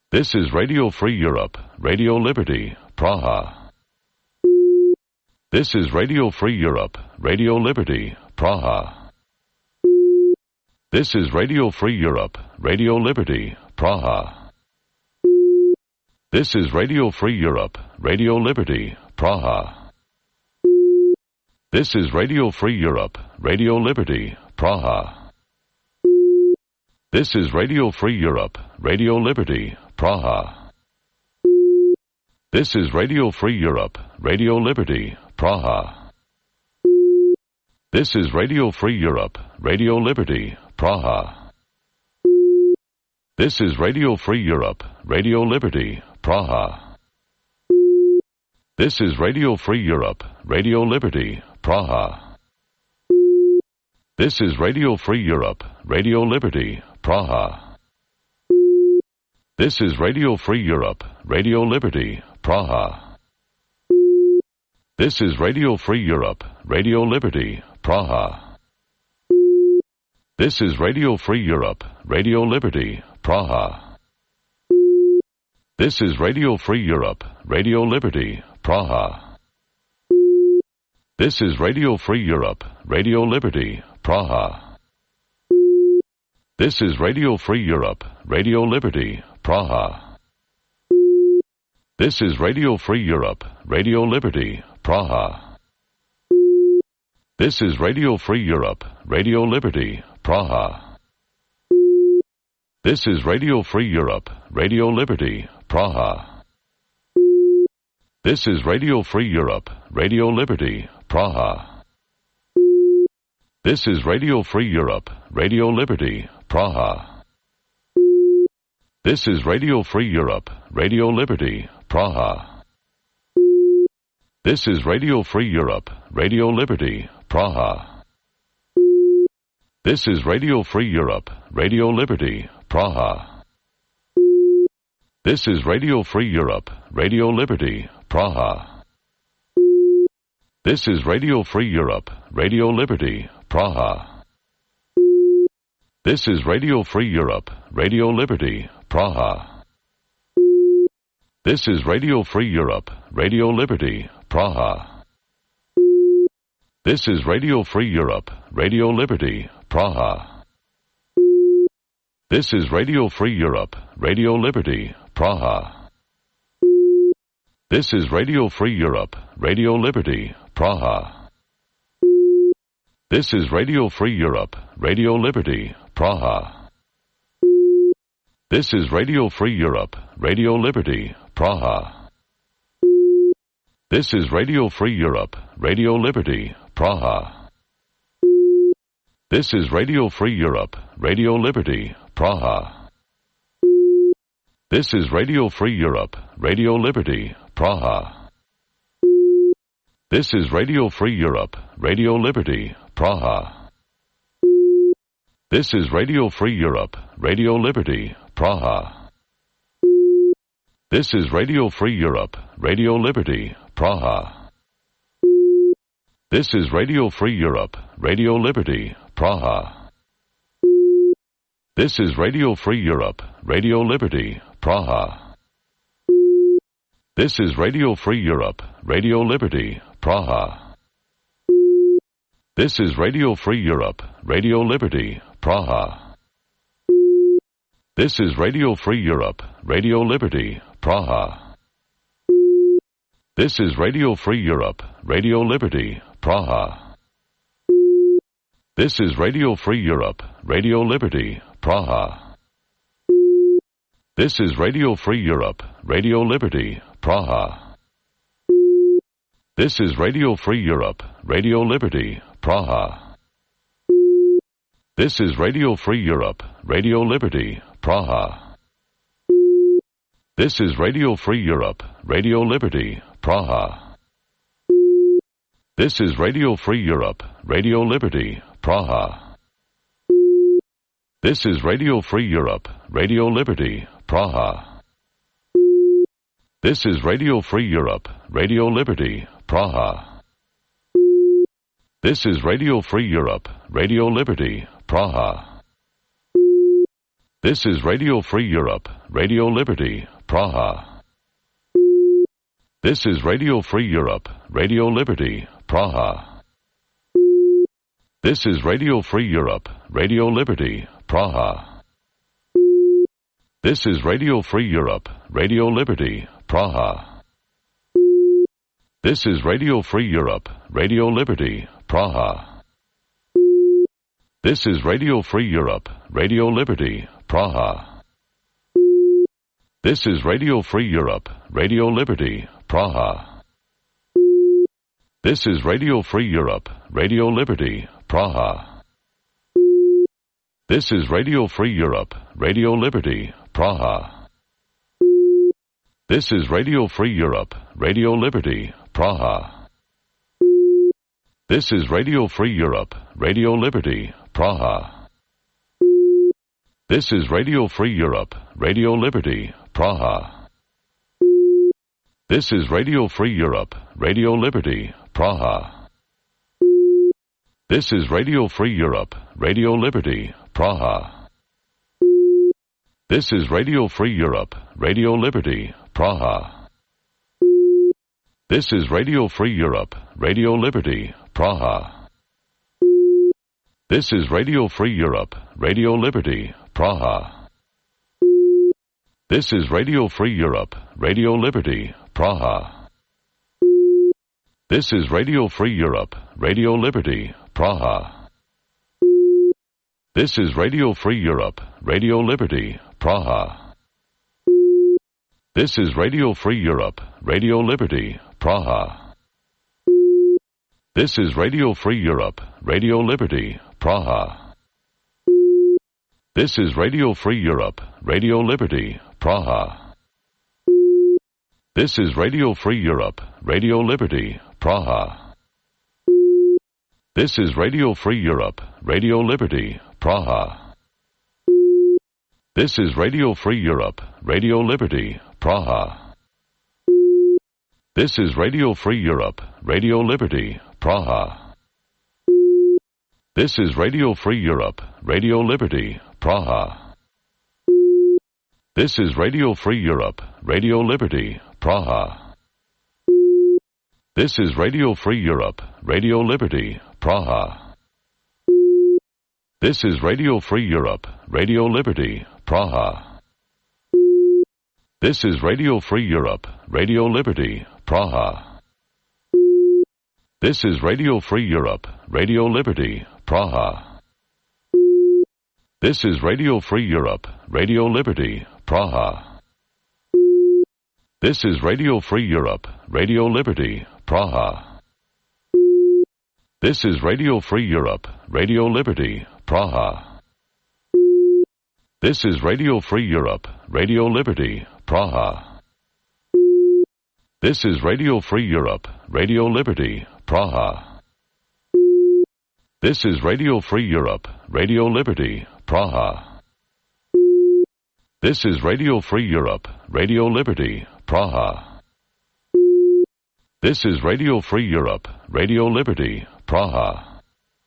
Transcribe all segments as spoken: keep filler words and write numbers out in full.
This is Radio Free Europe, Radio Liberty, Praha. This is Radio Free Europe, Radio Liberty, Praha. This is Radio Free Europe, Radio Liberty, Praha. This is Radio Free Europe, Radio Liberty, Praha. This is Radio Free Europe, Radio Liberty, Praha. This is Radio Free Europe, Radio Liberty, Praha. This is Radio Free Europe, Radio Liberty, Praha. This is Radio Free Europe, Radio Liberty, Praha. This is Radio Free Europe, Radio Liberty, Praha. This is Radio Free Europe, Radio Liberty, Praha. This is Radio Free Europe, Radio Liberty, Praha. This is Radio Free Europe, Radio Liberty, Praha. This is Radio Free Europe, Radio Liberty, Praha. This is Radio Free Europe, Radio Liberty, Praha. This is Radio Free Europe, Radio Liberty, Praha. This is Radio Free Europe, Radio Liberty, Praha. This is Radio Free Europe, Radio Liberty, Praha. This is Radio Free Europe, Radio Liberty, Praha. This is Radio Free Europe, Radio Liberty, Praha. This is Radio Free Europe, Radio Liberty, Praha. This is Radio Free Europe, Radio Liberty, Praha. This is Radio Free Europe, Radio Liberty, Praha. This is Radio Free Europe, Radio Liberty, Praha. This is Radio Free Europe, Radio Liberty, Praha. This is Radio Free Europe, Radio Liberty, Praha. This is Radio Free Europe, Radio Liberty, Praha. This is Radio Free Europe, Radio Liberty, Praha. This is Radio Free Europe, Radio Liberty, Praha. This is Radio Free Europe, Radio Liberty, Praha. This is Radio Free Europe, Radio Liberty, Praha. This is Radio Free Europe, Radio Liberty, Praha. This is Radio Free Europe, Radio Liberty, Praha. This is Radio Free Europe, Radio Liberty, Praha. This is Radio Free Europe, Radio Liberty, Praha. This is Radio Free Europe, Radio Liberty, Praha. This is Radio Free Europe, Radio Liberty, Praha. This is Radio Free Europe, Radio Liberty, Praha. This is Radio Free Europe, Radio Liberty, Praha. This is Radio Free Europe, Radio Liberty, Praha. This is Radio Free Europe, Radio Liberty, Praha. This is Radio Free Europe, Radio Liberty, Praha. This is Radio Free Europe, Radio Liberty, Praha. This is Radio Free Europe, Radio Liberty, Praha. This is Radio Free Europe, Radio Liberty, Praha. This is Radio Free Europe, Radio Liberty, Praha. This is Radio Free Europe, Radio Liberty, Praha. This is Radio Free Europe, Radio Liberty, Praha. This is Radio Free Europe, Radio Liberty, Praha. This is Radio Free Europe, Radio Liberty, Praha. This is Radio Free Europe, Radio Liberty, Praha. This is Radio Free Europe, Radio Liberty, Praha. This is Radio Free Europe, Radio Liberty, Praha. This is Radio Free Europe, Radio Liberty, Praha. This is Radio Free Europe, Radio Liberty, Praha. This is Radio Free Europe, Radio Liberty, Praha. This is Radio Free Europe, Radio Liberty, Praha. This is Radio Free Europe, Radio Liberty, Praha. This is Radio Free Europe, Radio Liberty, Praha. This is Radio Free Europe, Radio Liberty, Praha. This is Radio Free Europe, Radio Liberty, Praha. This is Radio Free Europe, Radio Liberty, Praha. This is Radio Free Europe, Radio Liberty, Praha. This is Radio Free Europe, Radio Liberty, Praha. This is Radio Free Europe, Radio Liberty, Praha. This is Radio Free Europe, Radio Liberty, Praha. This is Radio Free Europe, Radio Liberty, Praha. This is Radio Free Europe, Radio Liberty, Praha. This is Radio Free Europe, Radio Liberty, Praha. This is Radio Free Europe, Radio Liberty, Praha. This is Radio Free Europe, Radio Liberty, Praha. This is Radio Free Europe, Radio Liberty, Praha. This is Radio Free Europe, Radio Liberty, Praha. This is Radio Free Europe, Radio Liberty, Praha. This is Radio Free Europe, Radio Liberty, Praha. This is Radio Free Europe, Radio Liberty, Praha. This is Radio Free Europe, Radio Liberty, Praha. This is Radio Free Europe, Radio Liberty, Praha. This is Radio Free Europe, Radio Liberty, Praha. This is Radio Free Europe, Radio Liberty, Praha. This is Radio Free Europe, Radio Liberty, Praha. This is Radio Free Europe, Radio Liberty, Praha. This is Radio Free Europe, Radio Liberty, Praha. This is Radio Free Europe, Radio Liberty, Praha. This is Radio Free Europe, Radio Liberty, Praha. This is Radio Free Europe, Radio Liberty, Praha. This is Radio Free Europe, Radio Liberty, Praha. This is Radio Free Europe, Radio Liberty, Praha. This is Radio Free Europe, Radio Liberty, Praha. This is Radio Free Europe, Radio Liberty, Praha. This is Radio Free Europe, Radio Liberty, Praha. This is Radio Free Europe, Radio Liberty, Praha. This is Radio Free Europe, Radio Liberty, Praha. This is Radio Free Europe, Radio Liberty, Praha. This is Radio Free Europe, Radio Liberty, Praha. This is Radio Free Europe, Radio Liberty, Praha. This is Radio Free Europe, Radio Liberty, Praha.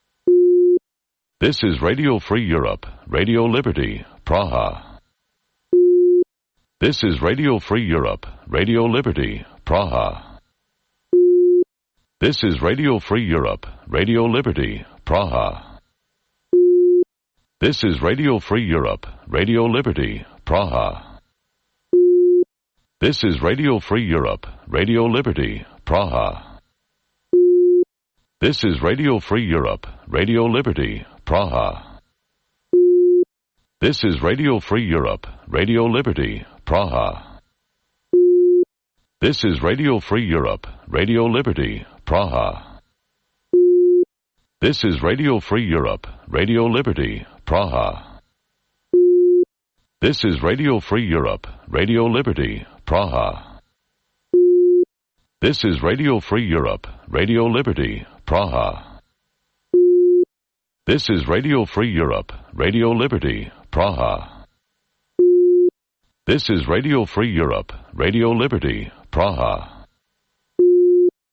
This is Radio Free Europe, Radio Liberty, Praha. This is Radio Free Europe, Radio Liberty, Praha. This is Radio Free Europe, Radio Liberty, Praha. This is Radio Free Europe, Radio Liberty, Praha. This is Radio Free Europe, Radio Liberty, Praha. This is Radio Free Europe, Radio Liberty, Praha. This is Radio Free Europe, Radio Liberty, Praha. This is Radio Free Europe, Radio Liberty, Praha. This is Radio Free Europe, Radio Liberty, Praha. This is Radio Free Europe, Radio Liberty, Praha. This is Radio Free Europe, Radio Liberty, Praha. This is Radio Free Europe, Radio Liberty, Praha. This is Radio Free Europe, Radio Liberty, Praha.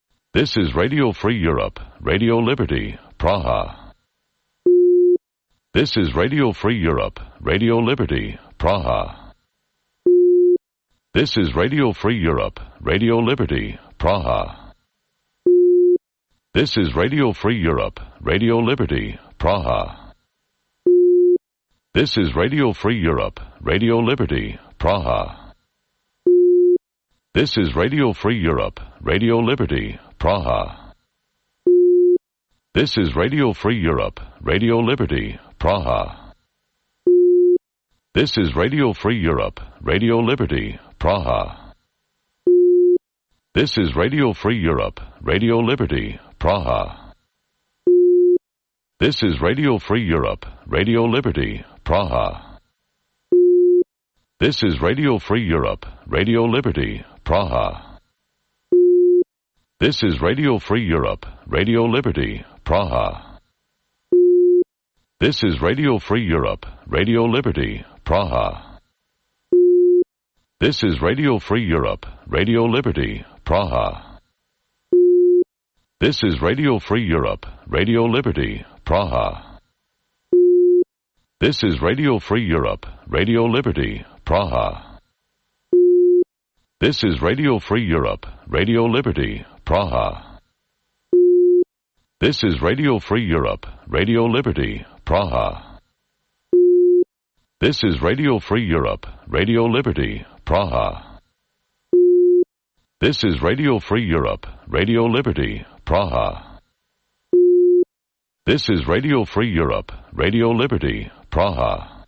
This is Radio Free Europe, Radio Liberty, Praha. This is Radio Free Europe, Radio Liberty, Praha. This is Radio Free Europe, Radio Liberty, Praha. This is Radio Free Europe, Radio Liberty, Praha. This is Radio Free Europe, Radio Liberty, Praha. This is Radio Free Europe, Radio Liberty, Praha. This is Radio Free Europe, Radio Liberty, Praha. This is Radio Free Europe, Radio Liberty, Praha. This is Radio Free Europe, Radio Liberty, Praha. This is Radio Free Europe, Radio Liberty, Praha. This is Radio Free Europe, Radio Liberty, Praha. This is Radio Free Europe, Radio Liberty, Praha. This is Radio Free Europe, Radio Liberty, Praha. This is Radio Free Europe, Radio Liberty, Praha. This is Radio Free Europe, Radio Liberty, Praha. This is Radio Free Europe, Radio Liberty, Praha. This is Radio Free Europe, Radio Liberty, Praha. This is Radio Free Europe, Radio Liberty, Praha. This is Radio Free Europe, Radio Liberty, Praha. This is Radio Free Europe, Radio Liberty, Praha. This is Radio Free Europe, Radio Liberty, Praha.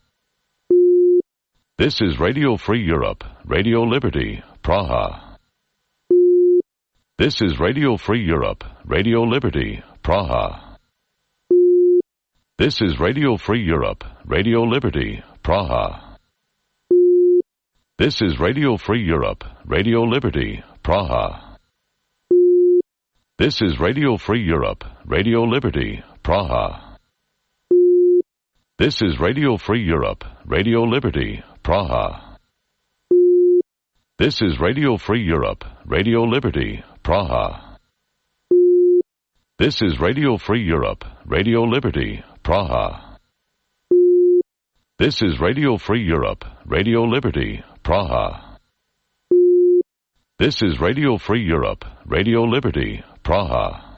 This is Radio Free Europe, Radio Liberty, Praha. This is Radio Free Europe, Radio Liberty, Praha. This is Radio Free Europe, Radio Liberty, Praha. This is Radio Free Europe, Radio Liberty, Praha. This is Radio Free Europe, Radio Liberty, Praha. This is Radio Free Europe, Radio Liberty, Praha. This is Radio Free Europe, Radio Liberty, Praha. This is Radio Free Europe, Radio Liberty, Praha. This is Radio Free Europe, Radio Liberty, Praha. This is Radio Free Europe, Radio Liberty, Praha.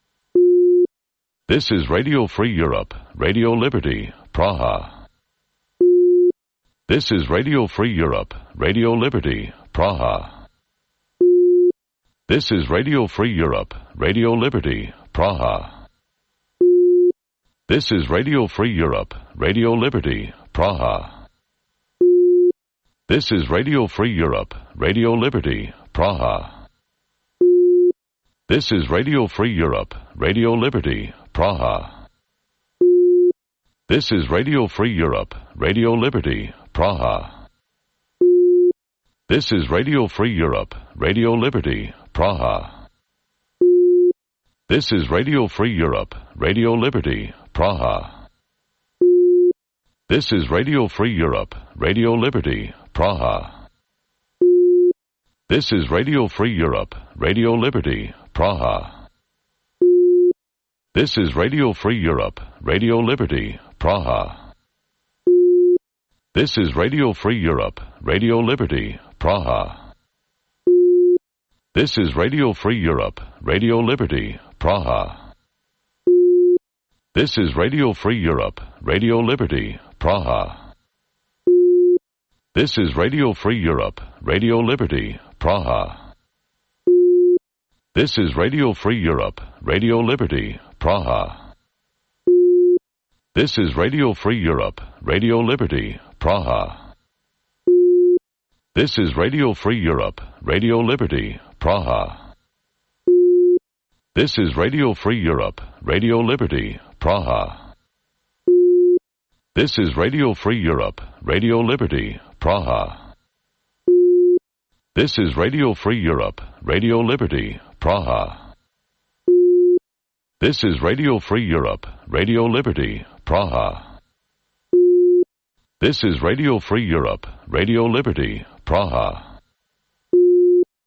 This is Radio Free Europe, Radio Liberty, Praha. This is Radio Free Europe, Radio Liberty, Praha. This is Radio Free Europe, Radio Liberty, Praha. This is Radio Free Europe, Radio Liberty, Praha. This is Radio Free Europe, Radio Liberty, Praha. This is Radio Free Europe, Radio Liberty, Praha. This is Radio Free Europe, Radio Liberty, Praha. This is Radio Free Europe, Radio Liberty, Praha. This is Radio Free Europe, Radio Liberty, Praha. This is Radio Free Europe, Radio Liberty, Praha. This is Radio Free Europe, Radio Liberty, Praha. This is Radio Free Europe, Radio Liberty, Praha. This is Radio Free Europe, Radio Liberty, Praha. This is Radio Free Europe, Radio Liberty, Praha. This is Radio Free Europe, Radio Liberty, Praha. This is Radio Free Europe, Radio Liberty, Praha. This is Radio Free Europe, Radio Liberty, Praha. This is Radio Free Europe, Radio Liberty, Praha. This is Radio Free Europe, Radio Liberty, Praha. This is Radio Free Europe, Radio Liberty, Praha. This is Radio Free Europe, Radio Liberty, Praha. This is Radio Free Europe, Radio Liberty, Praha. This is Radio Free Europe, Radio Liberty, Praha. This is Radio Free Europe, Radio Liberty, Praha.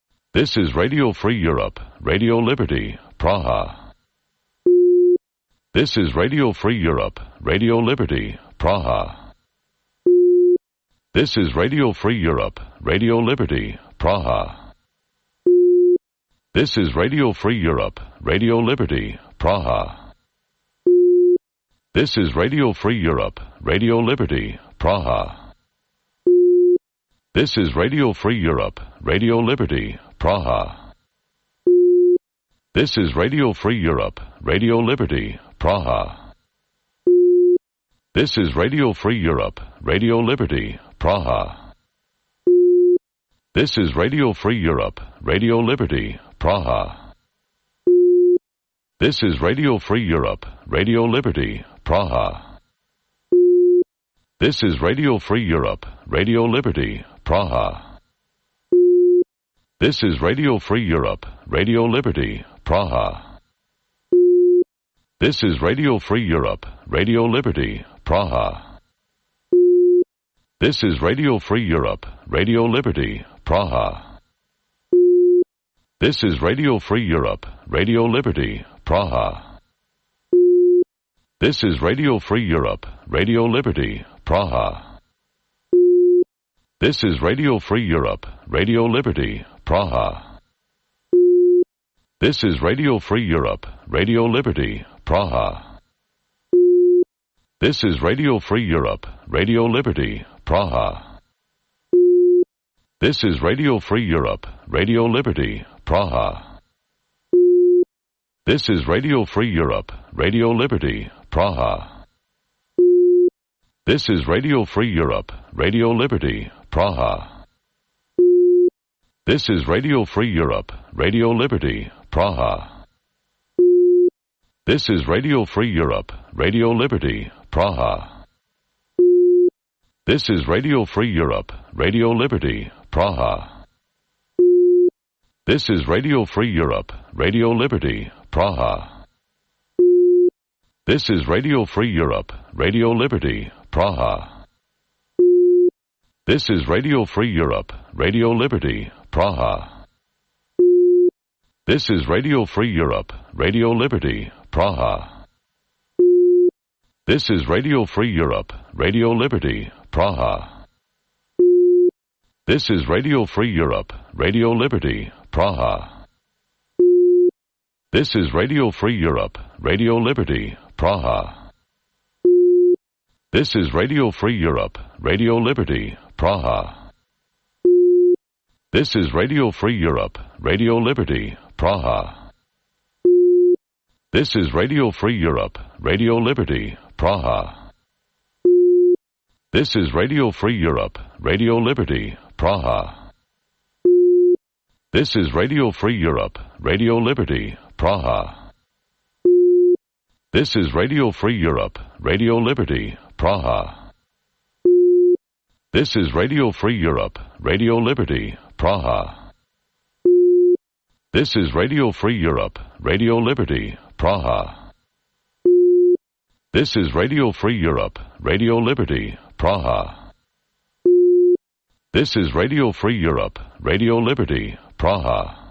This is Radio Free Europe, Radio Liberty, Praha. This is Radio Free Europe, Radio Liberty, Praha. This is Radio Free Europe, Radio Liberty, Praha. This is Radio Free Europe, Radio Liberty, Praha. This is Radio Free Europe, Radio Liberty, Praha. This is Radio Free Europe, Radio Liberty, Praha. This is Radio Free Europe, Radio Liberty, Praha. This is Radio Free Europe, Radio Liberty, Praha. This is Radio Free Europe, Radio Liberty, Praha. This is Radio Free Europe, Radio Liberty, Praha. This is Radio Free Europe, Radio Liberty, Praha. This is Radio Free Europe, Radio Liberty, Praha. This is Radio Free Europe, Radio Liberty, Praha. This is Radio Free Europe, Radio Liberty, Praha. This is Radio Free Europe, Radio Liberty, Praha. This is Radio Free Europe, Radio Liberty, Praha. This is Radio Free Europe, Radio Liberty, Praha. This is Radio Free Europe, Radio Liberty, Praha. This is Radio Free Europe, Radio Liberty, Praha. This is Radio Free Europe, Radio Liberty, Praha. This is Radio Free Europe, Radio Liberty, Praha. This is Radio Free Europe, Radio Liberty, Praha. This is Radio Free Europe, Radio Liberty, Praha. This is Radio Free Europe, Radio Liberty, Praha. This is Radio Free Europe, Radio Liberty, Praha. This is Radio Free Europe, Radio Liberty, Praha. This is Radio Free Europe, Radio Liberty, Praha. This is Radio Free Europe, Radio Liberty, Praha. This is Radio Free Europe, Radio Liberty, Praha. This is Radio Free Europe, Radio Liberty, Praha. This is Radio Free Europe, Radio Liberty, Praha. This is Radio Free Europe, Radio Liberty, Praha. This is Radio Free Europe, Radio Liberty, Praha. This is Radio Free Europe, Radio Liberty, Praha. This is Radio Free Europe, Radio Liberty, Praha. This is Radio Free Europe, Radio Liberty, Praha. This is Radio Free Europe, Radio Liberty, Praha. This is Radio Free Europe, Radio Liberty, Praha. This is Radio Free Europe, Radio Liberty, Praha. This is Radio Free Europe, Radio Liberty, Praha. This is Radio Free Europe, Radio Liberty, Praha. This is Radio Free Europe, Radio Liberty, Praha.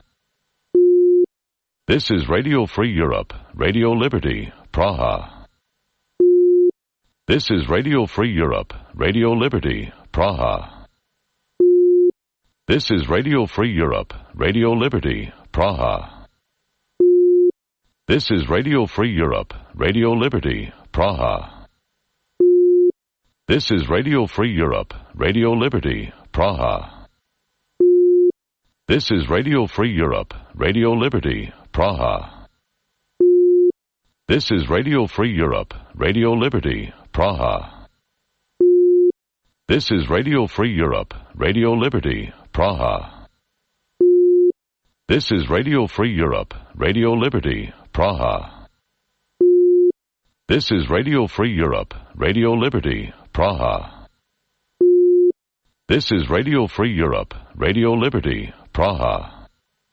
This is Radio Free Europe, Radio Liberty, Praha. This is Radio Free Europe, Radio Liberty, Praha. This is Radio Free Europe, Radio Liberty, Praha. This is Radio Free Europe, Radio Liberty, Praha. This is Radio Free Europe, Radio Liberty, Praha. This is Radio Free Europe, Radio Liberty, Praha. This is Radio Free Europe, Radio Liberty, Praha. This is Radio Free Europe, Radio Liberty, Praha. This is Radio Free Europe, Radio Liberty, Praha. This is Radio Free Europe, Radio Liberty, Praha. This is Radio Free Europe, Radio Liberty, Praha.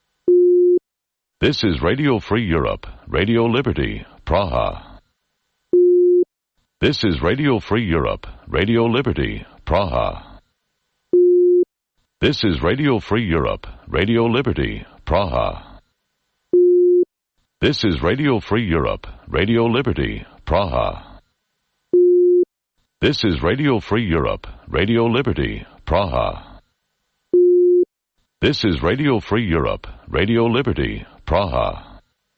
This is Radio Free Europe, Radio Liberty, Praha. This is Radio Free Europe, Radio Liberty, Praha. This is Radio Free Europe, Radio Liberty, Praha. This is Radio Free Europe, Radio Liberty, Praha. This is Radio Free Europe, Radio Liberty, Praha. This is Radio Free Europe, Radio Liberty, Praha.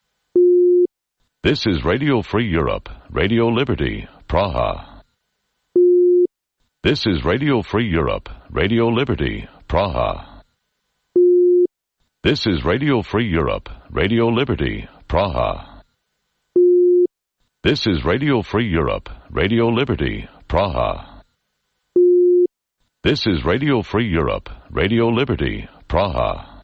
This is Radio Free Europe, Radio Liberty, Praha. This is Radio Free Europe, Radio Liberty, Praha. This is Radio Free Europe, Radio Liberty, Praha. This is Radio Free Europe, Radio Liberty, Praha. This is Radio Free Europe, Radio Liberty, Praha.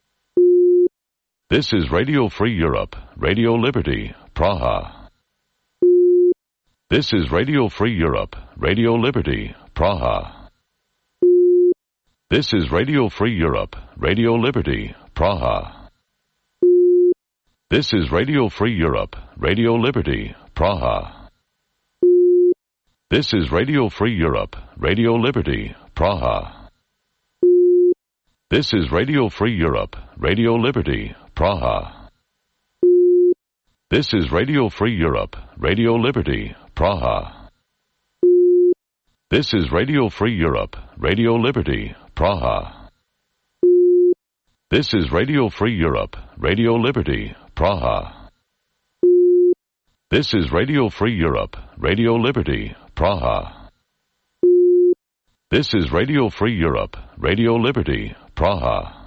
This is Radio Free Europe, Radio Liberty, Praha. This is Radio Free Europe, Radio Liberty, Praha. This is Radio Free Europe, Radio Liberty, Praha. This is Radio Free Europe, Radio Liberty, Praha. This is Radio Free Europe, Radio Liberty, Praha. This is Radio Free Europe, Radio Liberty, Praha. This is Radio Free Europe, Radio Liberty, Praha. This is Radio Free Europe, Radio Liberty, Praha. This is Radio Free Europe, Radio Liberty, Praha. This is Radio Free Europe, Radio Liberty, Praha. This is Radio Free Europe, Radio Liberty, Praha.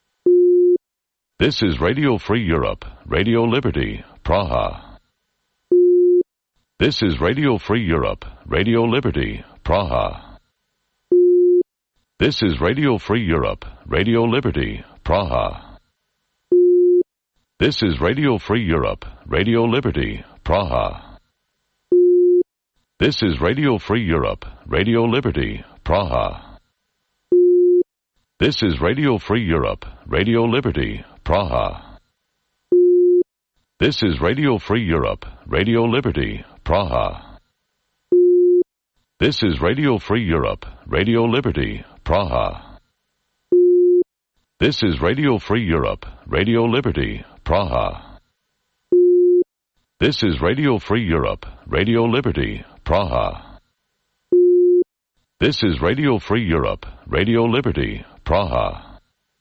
This is Radio Free Europe, Radio Liberty, Praha. This is Radio Free Europe, Radio Liberty, Praha. This is Radio Free Europe, Radio Liberty, Praha. This is Radio Free Europe, Radio Liberty, Praha. This is Radio Free Europe, Radio Liberty, Praha. This is Radio Free Europe, Radio Liberty, Praha. This is Radio Free Europe, Radio Liberty, Praha. This is Radio Free Europe, Radio Liberty, Praha. This is Radio Free Europe, Radio Liberty, Praha. This is Radio Free Europe, Radio Liberty, Praha. This is Radio Free Europe, Radio Liberty, Praha.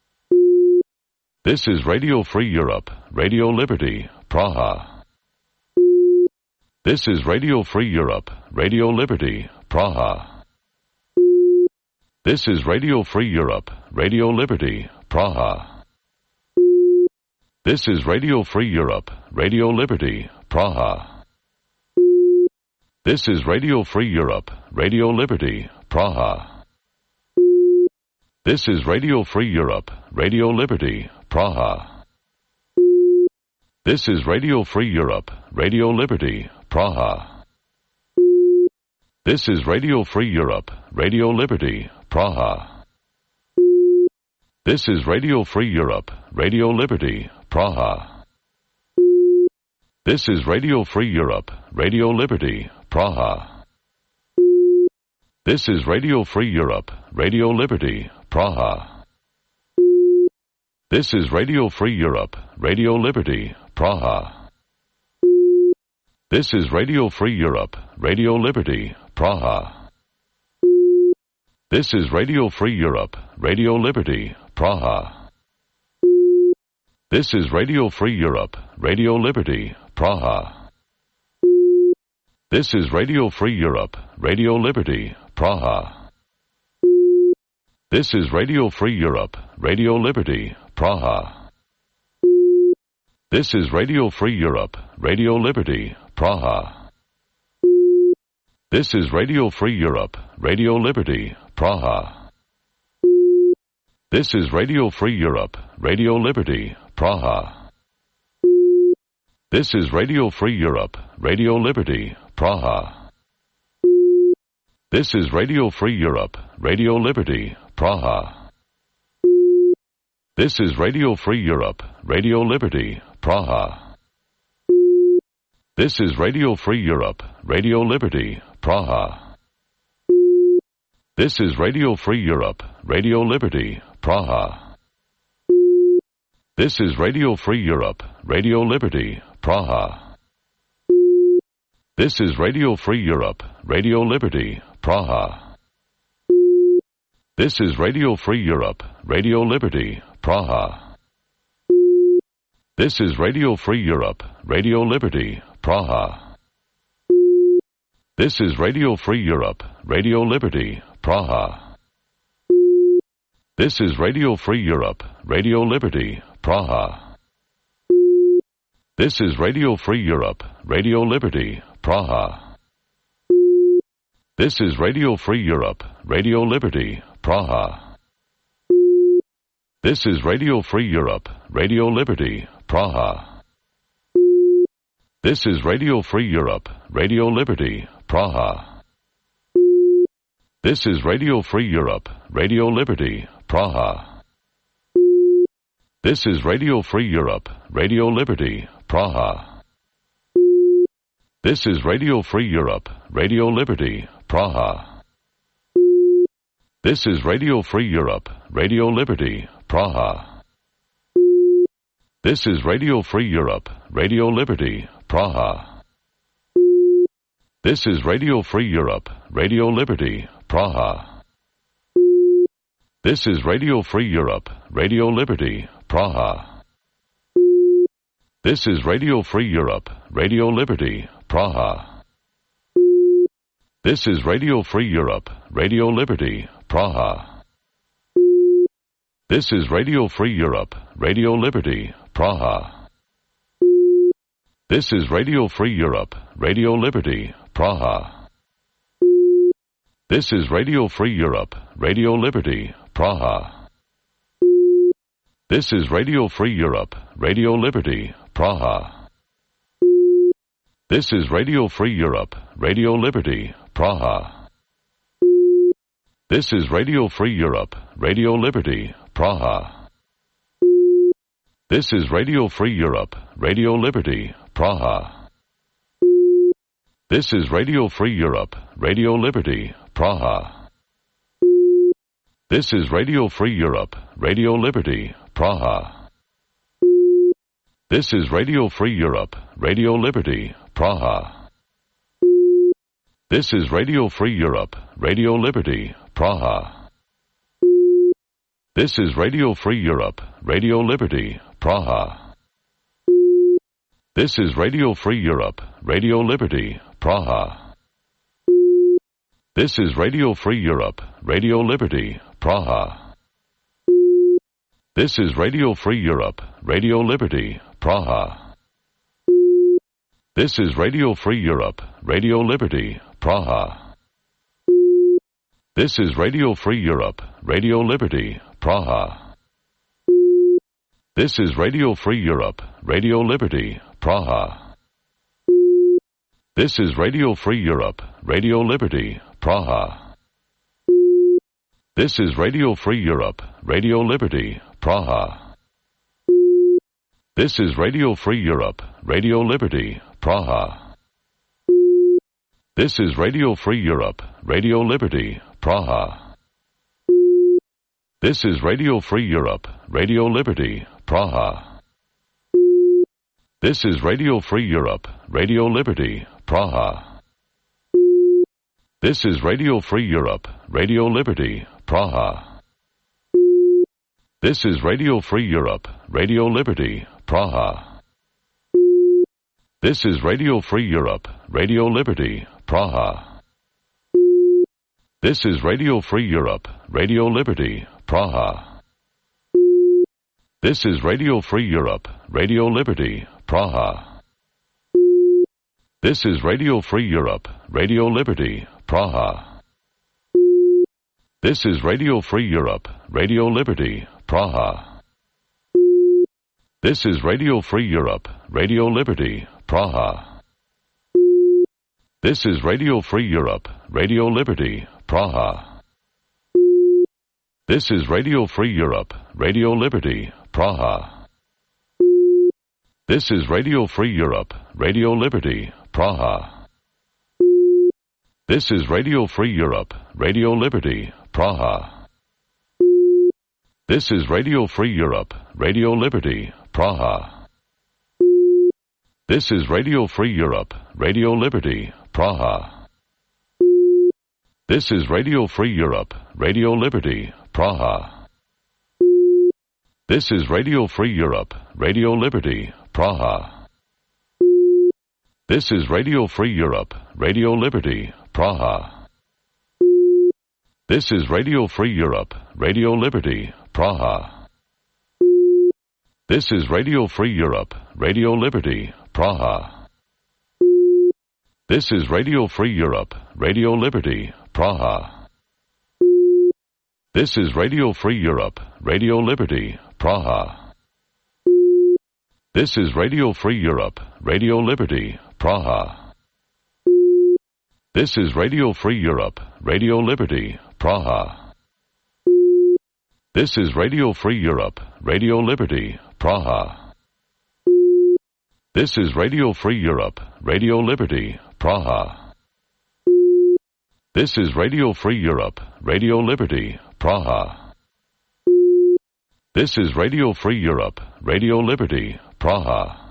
This is Radio Free Europe, Radio Liberty, Praha. This is Radio Free Europe, Radio Liberty, Praha. This is Radio Free Europe, Radio Liberty, Praha. This is Radio Free Europe, Radio Liberty, Praha. This is Radio Free Europe, Radio Liberty, Praha. This is Radio Free Europe, Radio Liberty, Praha. This is Radio Free Europe, Radio Liberty, Praha. This is Radio Free Europe, Radio Liberty, Praha. This is Radio Free Europe, Radio Liberty, Praha. This is Radio Free Europe, Radio Liberty, Praha. This is Radio Free Europe, Radio Liberty, Praha. This is Radio Free Europe, Radio Liberty, Praha. This is Radio Free Europe, Radio Liberty, Praha. This is Radio Free Europe, Radio Liberty, Praha. This is Radio Free Europe, Radio Liberty, Praha. This is Radio Free Europe, Radio Liberty, Praha. This is Radio Free Europe, Radio Liberty, Praha. This is Radio Free Europe, Radio Liberty, Praha. This is Radio Free Europe, Radio Liberty, Praha. This is Radio Free Europe, Radio Liberty, Praha. This is Radio Free Europe, Radio Liberty, Praha. This is Radio Free Europe, Radio Liberty, Praha. This is Radio Free Europe, Radio Liberty, Praha. This is Radio Free Europe, Radio Liberty, Praha. This is Radio Free Europe, Radio Liberty, Praha. This is Radio Free Europe, Radio Liberty, Praha. This is Radio Free Europe, Radio Liberty, Praha. This is Radio Free Europe, Radio Liberty, Praha. This is Radio Free Europe, Radio Liberty, Praha. This is Radio Free Europe, Radio Liberty, Praha. This is Radio Free Europe, Radio Liberty, Praha. This is Radio Free Europe, Radio Liberty, Praha. This is Radio Free Europe, Radio Liberty, Praha. This is Radio Free Europe, Radio Liberty, Praha. This is Radio Free Europe, Radio Liberty, Praha. This is Radio Free Europe, Radio Liberty, Praha. This is Radio Free Europe, Radio Liberty, Praha. This is Radio Free Europe, Radio Liberty, Praha. This is Radio Free Europe, Radio Liberty, Praha. This is Radio Free Europe, Radio Liberty, Praha. This is Radio Free Europe, Radio Liberty, Praha. This is Radio Free Europe, Radio Liberty, Praha. This is Radio Free Europe, Radio Liberty, Praha. This is Radio Free Europe, Radio Liberty, Praha. This is Radio Free Europe, Radio Liberty, Praha. This is Radio Free Europe, Radio Liberty, Praha. This is Radio Free Europe, Radio Liberty, Praha. This is Radio Free Europe, Radio Liberty, Praha. This is Radio Free Europe, Radio Liberty, Praha. This is Radio Free Europe, Radio Liberty, Praha. This is Radio Free Europe, Radio Liberty, Praha. This is Radio Free Europe, Radio Liberty, Praha. This is Radio Free Europe, Radio Liberty, Praha. This is Radio Free Europe, Radio Liberty, Praha. This is Radio Free Europe, Radio Liberty, Praha. This is Radio Free Europe, Radio Liberty, Praha. This is Radio Free Europe, Radio Liberty, Praha. This is Radio Free Europe, Radio Liberty, Praha. This is Radio Free Europe, Radio Liberty, Praha. This is Radio Free Europe, Radio Liberty, Praha. This is Radio Free Europe, Radio Liberty, Praha. This is Radio Free Europe, Radio Liberty, Praha. This is Radio Free Europe, Radio Liberty, Praha. This is Radio Free Europe, Radio Liberty, Praha. This is Radio Free Europe, Radio Liberty, Praha. This is Radio Free Europe, Radio Liberty, Praha. This is Radio Free Europe, Radio Liberty, Praha. This is Radio Free Europe, Radio Liberty, Praha. This is Radio Free Europe, Radio Liberty, Praha. This is Radio Free Europe, Radio Liberty, Praha. This is Radio Free Europe, Radio Liberty, Praha. This is Radio Free Europe, Radio Liberty, Praha. This is Radio Free Europe, Radio Liberty, Praha. This is Radio Free Europe, Radio Liberty, Praha. This is Radio Free Europe, Radio Liberty, Praha. This is Radio Free Europe, Radio Liberty, Praha. This is Radio Free Europe, Radio Liberty, Praha. This is Radio Free Europe, Radio Liberty, Praha. This is Radio Free Europe, Radio Liberty, Praha. This is Radio Free Europe, Radio Liberty, Praha. This is Radio Free Europe, Radio Liberty, Praha. This is Radio Free Europe, Radio Liberty, Praha. This is Radio Free Europe, Radio Liberty, Praha. This is Radio Free Europe, Radio Liberty, Praha. This is Radio Free Europe, Radio Liberty, Praha. This is Radio Free Europe, Radio Liberty, Praha. This is Radio Free Europe, Radio Liberty, Praha. This is Radio Free Europe, Radio Liberty, Praha. This is Radio Free Europe, Radio Liberty, Praha. This is Radio Free Europe, Radio Liberty, Praha. This is Radio Free Europe, Radio Liberty, Praha. This is Radio Free Europe, Radio Liberty, Praha. This is Radio Free Europe, Radio Liberty, Praha. This is Radio Free Europe, Radio Liberty, Praha. This is Radio Free Europe, Radio Liberty, Praha.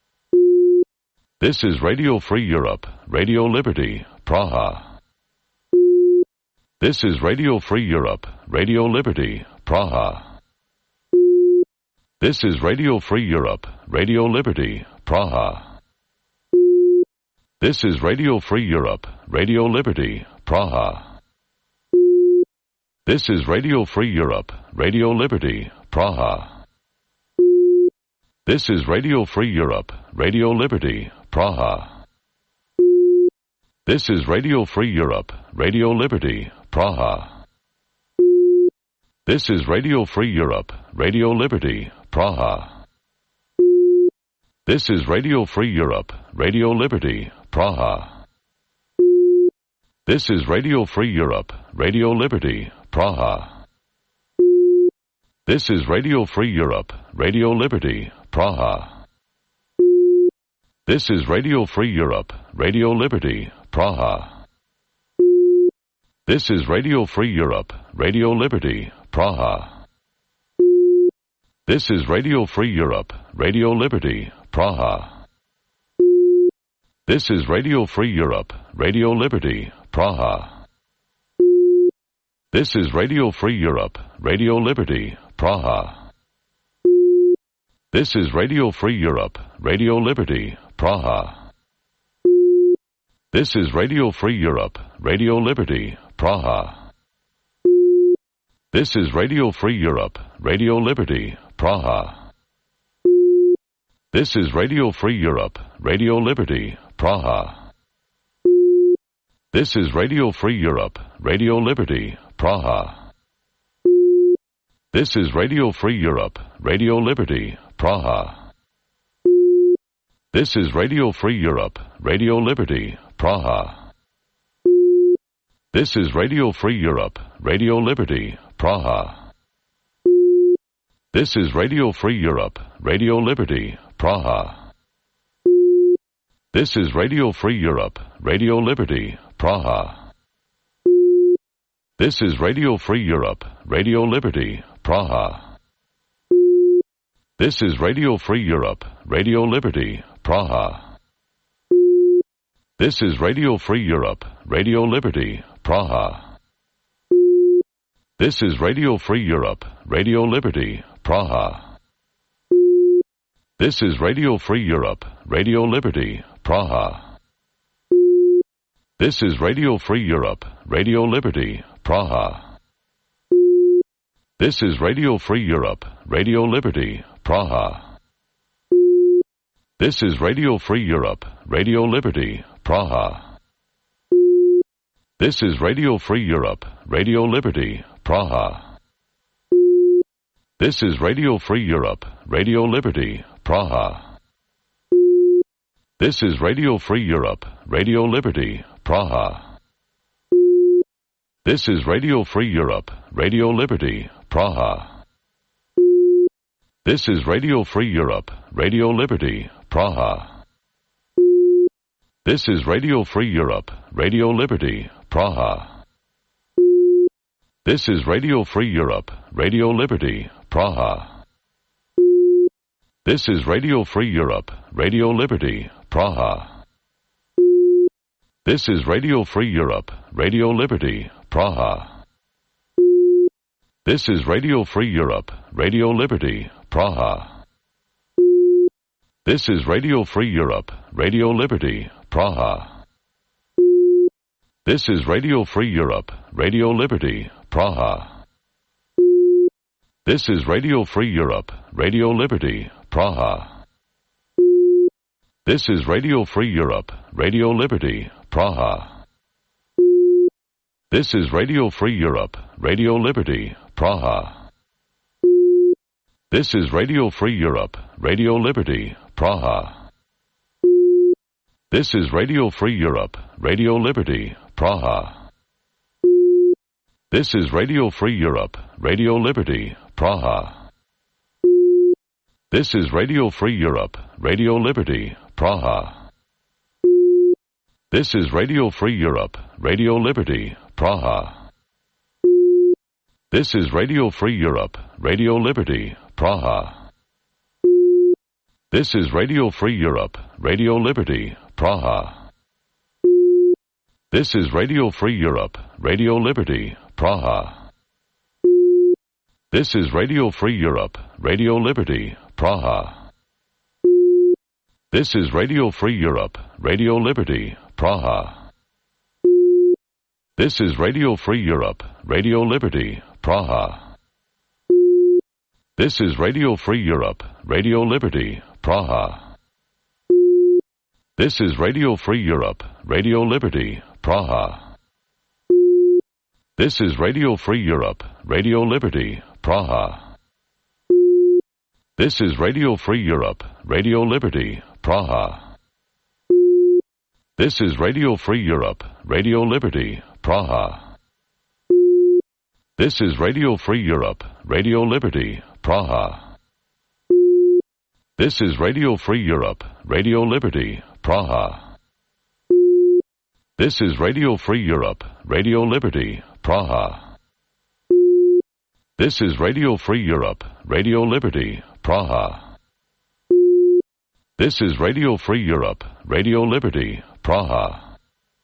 This is Radio Free Europe, Radio Liberty, Praha. This is Radio Free Europe, Radio Liberty, Praha. This is Radio Free Europe, Radio Liberty, Praha. This is Radio Free Europe, Radio Liberty, Praha. This is Radio Free Europe, Radio Liberty, Praha. This is Radio Free Europe, Radio Liberty, Praha. This is Radio Free Europe, Radio Liberty, Praha. This is Radio Free Europe, Radio Liberty, Praha. This is Radio Free Europe, Radio Liberty, Praha. This is Radio Free Europe, Radio Liberty, Praha. This is Radio Free Europe, Radio Liberty, Praha. This is Radio Free Europe, Radio Liberty, Praha. This is Radio Free Europe, Radio Liberty, Praha. This is Radio Free Europe, Radio Liberty, Praha. This is Radio Free Europe, Radio Liberty, Praha. This is Radio Free Europe, Radio Liberty, Praha. This is Radio Free Europe, Radio Liberty, Praha. This is Radio Free Europe, Radio Liberty, Praha. This is Radio Free Europe, Radio Liberty, Praha. This is Radio Free Europe, Radio Liberty, Praha. This is Radio Free Europe, Radio Liberty, Praha. This is Radio Free Europe, Radio Liberty, Praha. This is Radio Free Europe, Radio Liberty, Praha. This is Radio Free Europe, Radio Liberty, Praha. This is Radio Free Europe, Radio Liberty, Praha. This is Radio Free Europe, Radio Liberty, Praha. This is Radio Free Europe, Radio Liberty, Praha. This is Radio Free Europe, Radio Liberty, Praha. This is Radio Free Europe, Radio Liberty, Praha. This is Radio Free Europe, Radio Liberty, Praha. This is Radio Free Europe, Radio Liberty, Praha. This is Radio Free Europe, Radio Liberty, Praha. This is Radio Free Europe, Radio Liberty, Praha. This is Radio Free Europe, Radio Liberty, Praha. This is Radio Free Europe, Radio Liberty, Praha. This is Radio Free Europe, Radio Liberty, Praha. This is Radio Free Europe, Radio Liberty, Praha. This is Radio Free Europe, Radio Liberty, Praha. This is Radio Free Europe, Radio Liberty, Praha. This is Radio Free Europe, Radio Liberty, Praha. This is Radio Free Europe, Radio Liberty, Praha. This is Radio Free Europe, Radio Liberty, Praha. This is Radio Free Europe, Radio Liberty, Praha. This is Radio Free Europe, Radio Liberty, Praha. This is Radio Free Europe, Radio Liberty, Praha. This is Radio Free Europe, Radio Liberty, Praha. This is Radio Free Europe, Radio Liberty, Praha. This is Radio Free Europe, Radio Liberty, Praha. This is Radio Free Europe, Radio Liberty, Praha. This is Radio Free Europe, Radio Liberty, Praha. This is Radio Free Europe, Radio Liberty, Praha. This is Radio Free Europe, Radio Liberty, Praha. This is Radio Free Europe, Radio Liberty, Praha. This is Radio Free Europe, Radio Liberty, Praha. This is Radio Free Europe, Radio Liberty, Praha. This is Radio Free Europe, Radio Liberty, Praha. This is Radio Free Europe, Radio Liberty, Praha. This is Radio Free Europe, Radio Liberty, Praha. This is Radio Free Europe, Radio Liberty, Praha. This is Radio Free Europe, Radio Liberty, Praha. This is Radio Free Europe, Radio Liberty, Praha. This is Radio Free Europe, Radio Liberty, Praha. This is Radio Free Europe, Radio Liberty, Praha. This is Radio Free Europe, Radio Liberty, Praha. This is Radio Free Europe, Radio Liberty, Praha. This is Radio Free Europe, Radio Liberty, Praha. This is Radio Free Europe, Radio Liberty, Praha. This is Radio Free Europe, Radio Liberty, Praha. This is Radio Free Europe, Radio Liberty, Praha. This is Radio Free Europe, Radio Liberty, Praha.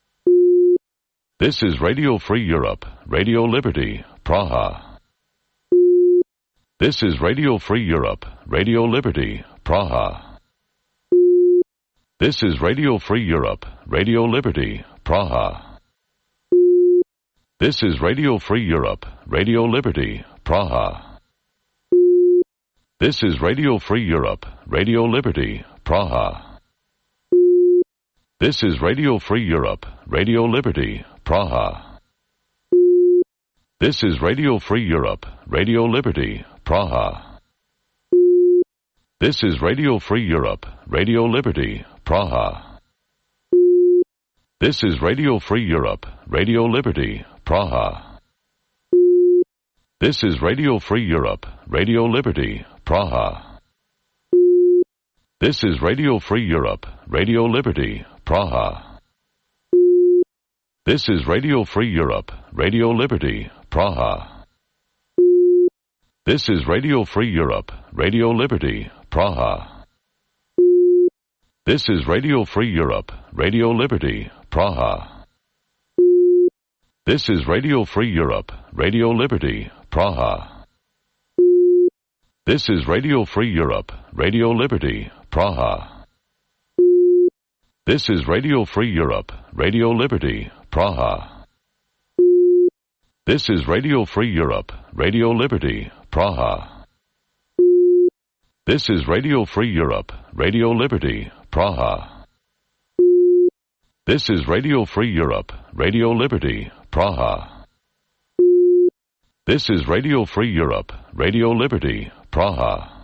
This is Radio Free Europe, Radio Liberty, Praha. This is Radio Free Europe, Radio Liberty, Praha. This is Radio Free Europe, Radio Liberty, Praha. This is Radio Free Europe, Radio Liberty, Praha. This is Radio Free Europe, Radio Liberty, Praha. This is Radio Free Europe, Radio Liberty, Praha. This is Radio Free Europe, Radio Liberty, Praha. This is Radio Free Europe, Radio Liberty, Praha. This is Radio Free Europe, Radio Liberty, Praha. This is Radio Free Europe, Radio Liberty, Praha. This is Radio Free Europe, Radio Liberty, Praha. This is Radio Free Europe, Radio Liberty, Praha. This is Radio Free Europe, Radio Liberty, Praha. This is Radio Free Europe, Radio Liberty, Praha. This is Radio Free Europe, Radio Liberty, Praha. This is Radio Free Europe, Radio Liberty, Praha. This is Radio Free Europe, Radio Liberty, Praha. This is Radio Free Europe, Radio Liberty, Praha. This is Radio Free Europe, Radio Liberty, Praha. This is Radio Free Europe, Radio Liberty, Praha. This is Radio Free Europe, Radio Liberty, Praha.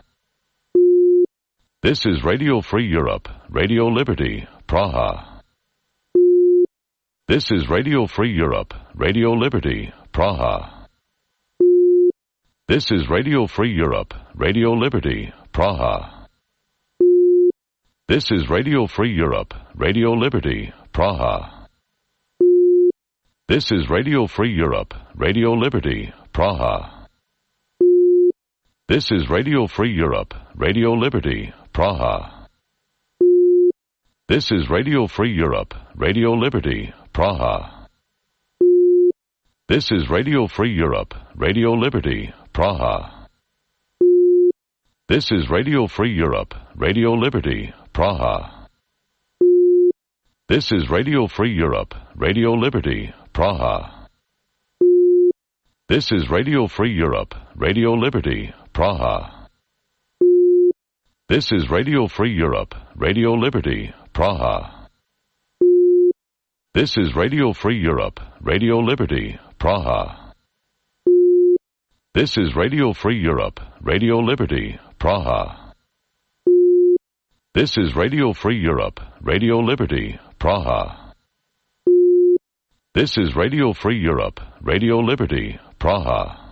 This is Radio Free Europe, Radio Liberty, Praha. This is Radio Free Europe, Radio Liberty, Praha. This is Radio Free Europe, Radio Liberty, Praha. This is Radio Free Europe, Radio Liberty, Praha. This is Radio Free Europe, Radio Liberty, Praha. This is Radio Free Europe, Radio Liberty, Praha. This is Radio Free Europe, Radio Liberty, Praha. This is Radio Free Europe, Radio Liberty, Praha. This is Radio Free Europe, Radio Liberty, Praha. This is Radio Free Europe, Radio Liberty, Praha. This is Radio Free Europe, Radio Liberty, Praha. This is Radio Free Europe, Radio Liberty, Praha. This is Radio Free Europe, Radio Liberty, Praha. This is Radio Free Europe, Radio Liberty, Praha. This is Radio Free Europe, Radio Liberty, Praha. This is Radio Free Europe, Radio Liberty, Praha.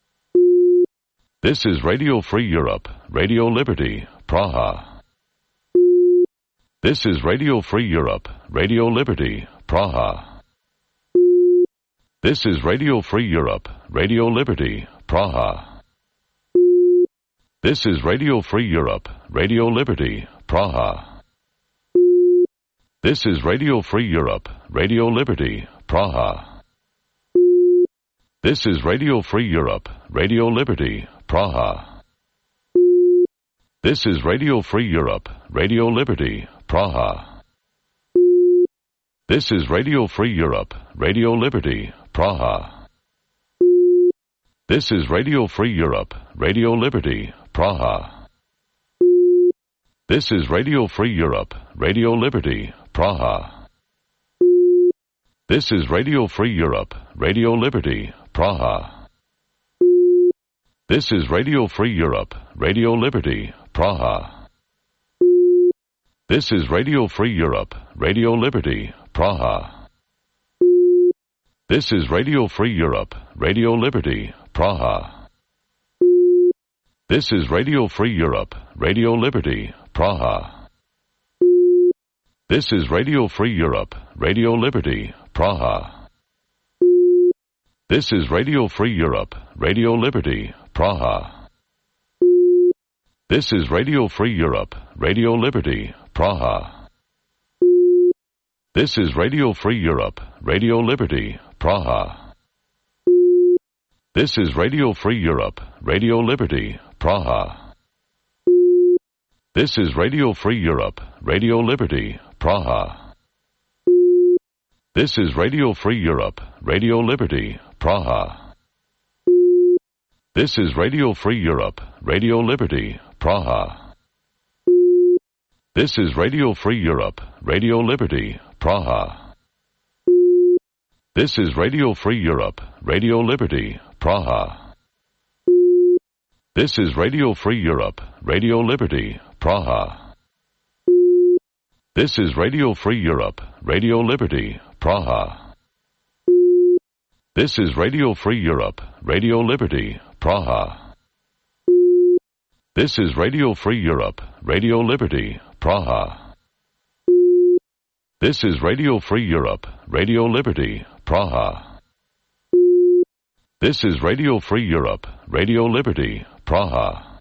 This is Radio Free Europe, Radio Liberty, Praha. This is Radio Free Europe, Radio Liberty, Praha. This is Radio Free Europe, Radio Liberty, Praha. This is Radio Free Europe, Radio Liberty, Praha. This is Radio Free Europe, Radio Liberty, Praha. This is Radio Free Europe, Radio Liberty, Praha. This is Radio Free Europe, Radio Liberty, Praha. This is Radio Free Europe, Radio Liberty, Praha. This is Radio Free Europe, Radio Liberty, Praha. This is Radio Free Europe, Radio Liberty, Praha. This is Radio Free Europe, Radio Liberty, Praha. This is Radio Free Europe, Radio Liberty, Praha. This is Radio Free Europe, Radio Liberty, Praha. This is Radio Free Europe, Radio Liberty, Praha. This is Radio Free Europe, Radio Liberty, Praha. This is Radio Free Europe, Radio Liberty, Praha. This is Radio Free Europe, Radio Liberty, Praha. This is Radio Free Europe, Radio Liberty, Praha. This is Radio Free Europe, Radio Liberty, Praha. This is Radio Free Europe, Radio Liberty, Praha. This is Radio Free Europe, Radio Liberty, Praha. This is Radio Free Europe, Radio Liberty, Praha. This is Radio Free Europe, Radio Liberty, Praha. This is Radio Free Europe, Radio Liberty, Praha. This is Radio Free Europe, Radio Liberty, Praha. This is Radio Free Europe, Radio Liberty, Praha. This is Radio Free Europe, Radio Liberty, Praha. This is Radio Free Europe, Radio Liberty, Praha. This is Radio Free Europe, Radio Liberty, Praha. This is Radio Free Europe, Radio Liberty, Praha. This is Radio Free Europe, Radio Liberty, Praha.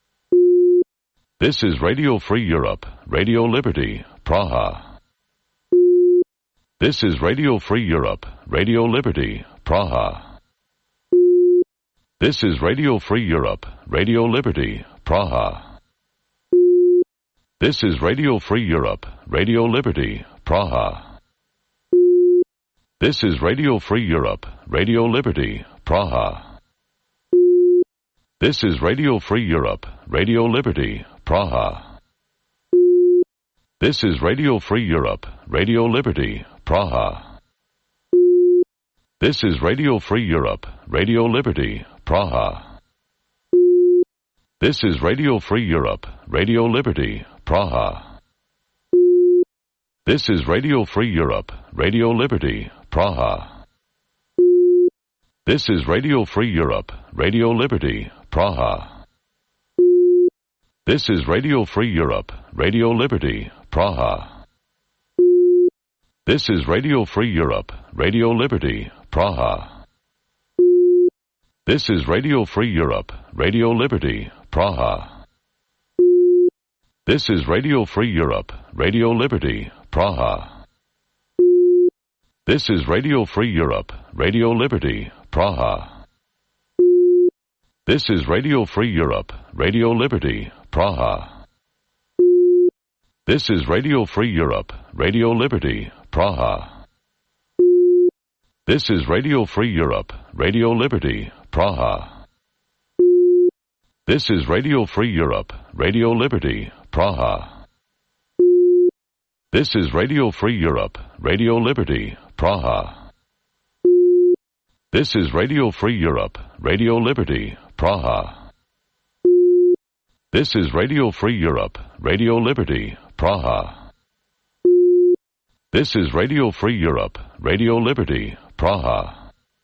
This is Radio Free Europe, Radio Liberty, Praha. This is Radio Free Europe, Radio Liberty, Praha. This is Radio Free Europe, Radio Liberty, Praha. This is Radio Free Europe, Radio Liberty, Praha. This is Radio Free Europe, Radio Liberty, Praha. This is Radio Free Europe, Radio Liberty, Praha. This is Radio Free Europe, Radio Liberty, Praha. This is Radio Free Europe, Radio Liberty, Praha. This is Radio Free Europe, Radio Liberty, Praha. This is Radio Free Europe, Radio Liberty, Praha. This is Radio Free Europe, Radio Liberty, Praha. This is Radio Free Europe, Radio Liberty, Praha. This is Radio Free Europe, Radio Liberty, Praha. This is Radio Free Europe, Radio Liberty, Praha. This is Radio Free Europe, Radio Liberty, Praha. This is Radio Free Europe, Radio Liberty, Praha. This is Radio Free Europe, Radio Liberty, Praha. This is Radio Free Europe, Radio Liberty, Praha. This is Radio Free Europe, Radio Liberty, Praha. This is Radio Free Europe, Radio Liberty, Praha. This is Radio Free Europe, Radio Liberty, Praha. This is Radio Free Europe, Radio Liberty, Praha. This is Radio Free Europe, Radio Liberty, Praha. This is Radio Free Europe, Radio Liberty, Praha.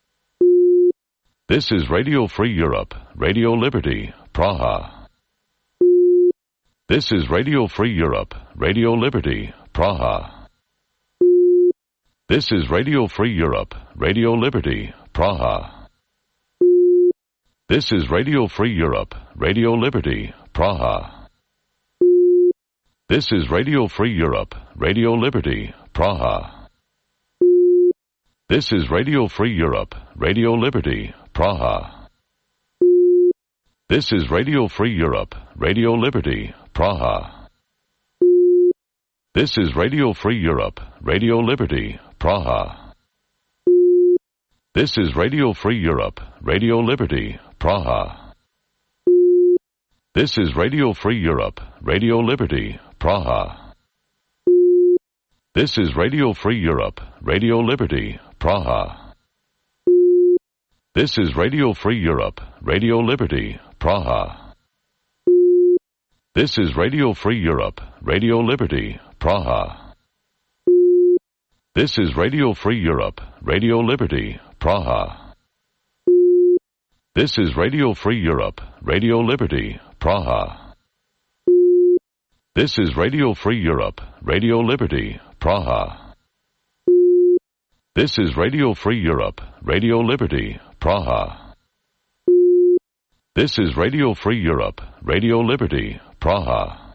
This is Radio Free Europe, Radio Liberty, Praha. This is Radio Free Europe, Radio Liberty, Praha. This is Radio Free Europe, Radio Liberty, Praha. This is Radio Free Europe, Radio Liberty, Praha. This is Radio Free Europe, Radio Liberty, Praha. This is Radio Free Europe, Radio Liberty, Praha. This is Radio Free Europe, Radio Liberty, Praha. This is Radio Free Europe, Radio Liberty, Praha. This is Radio Free Europe, Radio Liberty, Praha. This is Radio Free Europe, Radio Liberty, Praha. This is Radio Free Europe, Radio Liberty, Praha. This is Radio Free Europe, Radio Liberty, Praha. This is Radio Free Europe, Radio Liberty, Praha. This is Radio Free Europe, Radio Liberty, Praha. This is Radio Free Europe, Radio Liberty, Praha. This is Radio Free Europe, Radio Liberty, Praha. This is Radio Free Europe, Radio Liberty, Praha. This is Radio Free Europe, Radio Liberty, Praha.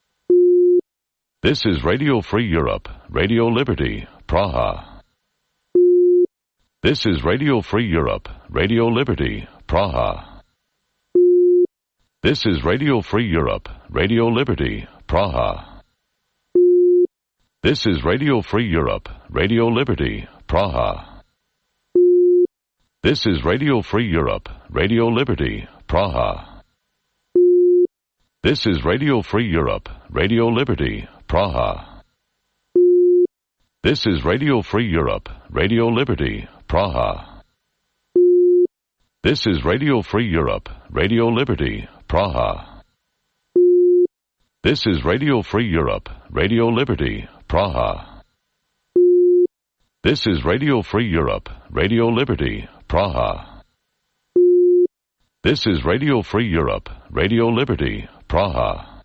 This is Radio Free Europe, Radio Liberty, Praha. This is Radio Free Europe, Radio Liberty, Praha. This is Radio Free Europe, Radio Liberty, Praha. This is Radio Free Europe, Radio Liberty, Praha. This is Radio Free Europe, Radio Liberty, Praha. This is Radio Free Europe, Radio Liberty, Praha. This is Radio Free Europe, Radio Liberty, Praha. This is Radio Free Europe, Radio Liberty, Praha. This is Radio Free Europe, Radio Liberty, Praha. This is Radio Free Europe, Radio Liberty, Praha. This is Radio Free Europe, Radio Liberty, Praha.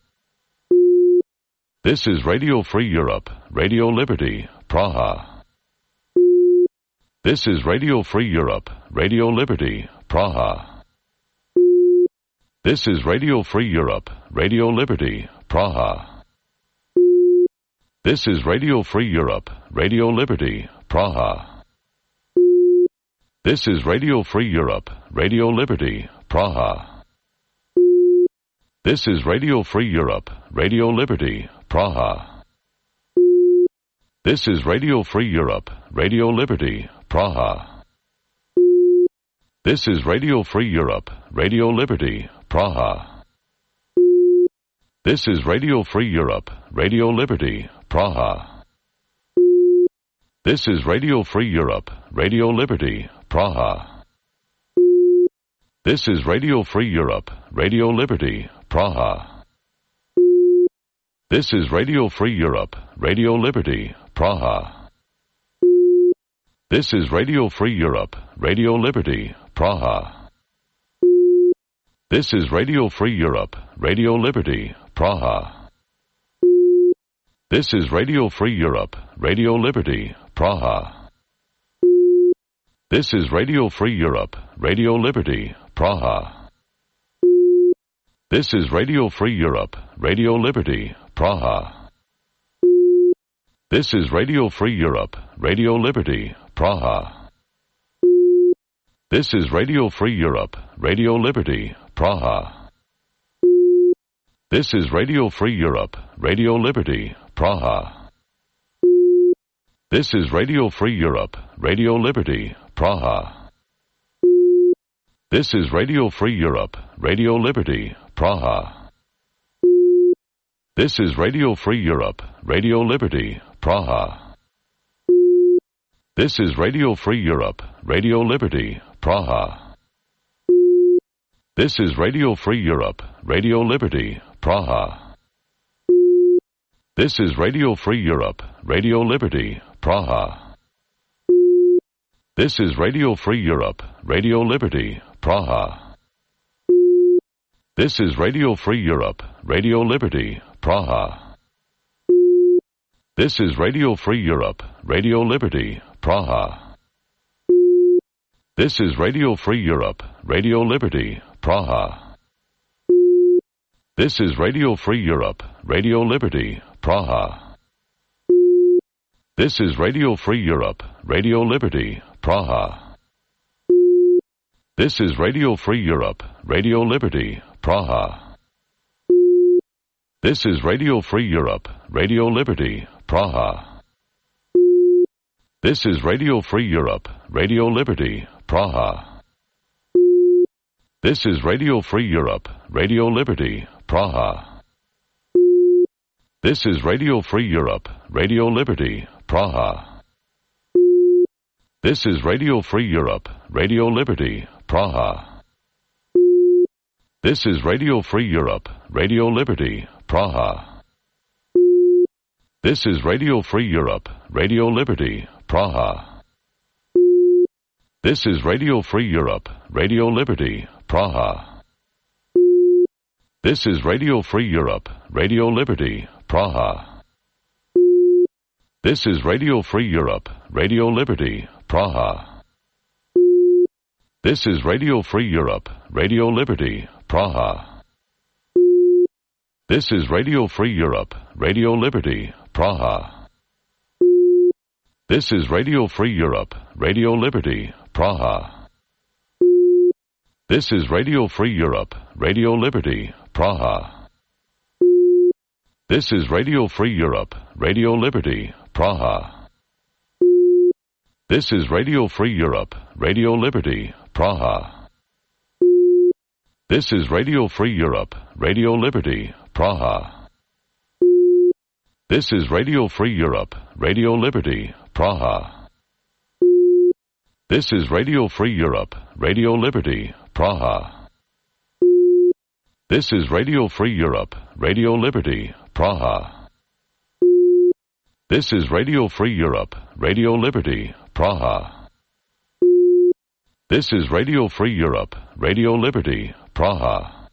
This is Radio Free Europe, Radio Liberty, Praha. This is Radio Free Europe, Radio Liberty, Praha. This is Radio Free Europe, Radio Liberty, Praha. This is Radio Free Europe, Radio Liberty, Praha. This is Radio Free Europe, Radio Liberty, Praha. This is Radio Free Europe, Radio Liberty, Praha. This is Radio Free Europe, Radio Liberty, Praha. This is Radio Free Europe, Radio Liberty, Praha. This is Radio Free Europe, Radio Liberty, Praha. This is Radio Free Europe, Radio Liberty, Praha. This is Radio Free Europe, Radio Liberty, Praha. This is Radio Free Europe, Radio Liberty, Praha. This is Radio Free Europe, Radio Liberty, Praha. This is Radio Free Europe, Radio Liberty, Praha. This is Radio Free Europe, Radio Liberty, Praha. This is Radio Free Europe, Radio Liberty, Praha. This is Radio Free Europe, Radio Liberty, Praha. This is Radio Free Europe, Radio Liberty, Praha. This is Radio Free Europe, Radio Liberty, Praha. This is Radio Free Europe, Radio Liberty, Praha. This is Radio Free Europe, Radio Liberty, Praha. This is Radio Free Europe, Radio Liberty, Praha. This is Radio Free Europe, Radio Liberty, Praha. This is Radio Free Europe, Radio Liberty, Praha. This is Radio Free Europe, Radio Liberty, Praha. This is Radio Free Europe, Radio Liberty, Praha. This is Radio Free Europe, Radio Liberty, Praha. This is Radio Free Europe, Radio Liberty, Praha. This is Radio Free Europe, Radio Liberty, Praha. This is Radio Free Europe, Radio Liberty, Praha. This is Radio Free Europe, Radio Liberty, Praha. This is Radio Free Europe, Radio Liberty, Praha. This is Radio Free Europe, Radio Liberty, Praha. This is Radio Free Europe, Radio Liberty, Praha. This is Radio Free Europe, Radio Liberty, Praha. This is Radio Free Europe, Radio Liberty, Praha. This is Radio Free Europe, Radio Liberty, Praha. This is Radio Free Europe, Radio Liberty, Praha. This is Radio Free Europe, Radio Liberty, Praha. This is Radio Free Europe, Radio Liberty, Praha. This is Radio Free Europe, Radio Liberty, Praha. This is Radio Free Europe, Radio Liberty, Praha. This is Radio Free Europe, Radio Liberty, Praha. This is Radio Free Europe, Radio Liberty, Praha. This is Radio Free Europe, Radio Liberty, Praha. This is Radio Free Europe, Radio Liberty, Praha. This is Radio Free Europe, Radio Liberty, Praha. This is Radio Free Europe, Radio Liberty, Praha. This is Radio Free Europe, Radio Liberty, Praha. This is Radio Free Europe, Radio Liberty, Praha. This is Radio Free Europe, Radio Liberty, Praha. This is Radio Free Europe, Radio Liberty, Praha. This is Radio Free Europe, Radio Liberty, Praha. This is Radio Free Europe, Radio Liberty, Praha. This is Radio Free Europe, Radio Liberty, Praha.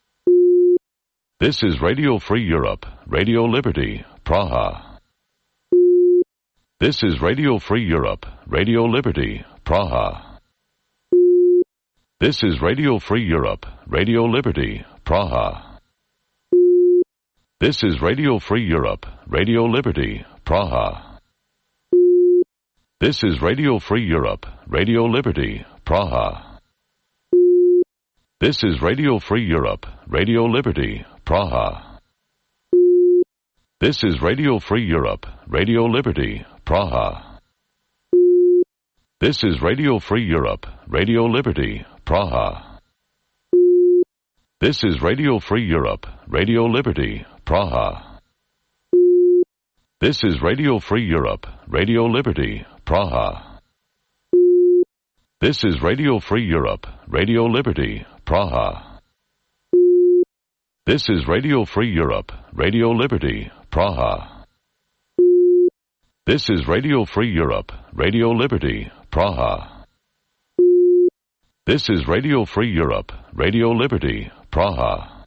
This is Radio Free Europe, Radio Liberty, Praha. This is Radio Free Europe, Radio Liberty, Praha. This is Radio Free Europe, Radio Liberty, Praha. This is Radio Free Europe, Radio Liberty, Praha. This is Radio Free Europe, Radio Liberty, Praha. This is Radio Free Europe, Radio Liberty, Praha. This is Radio Free Europe, Radio Liberty, Praha. This is Radio Free Europe, Radio Liberty, Praha. This is Radio Free Europe, Radio Liberty, Praha. This is Radio Free Europe, Radio Liberty, Praha. This is Radio Free Europe, Radio Liberty, Praha. This is Radio Free Europe, Radio Liberty, Praha. This is Radio Free Europe, Radio Liberty, Praha. This is Radio Free Europe, Radio Liberty, Praha.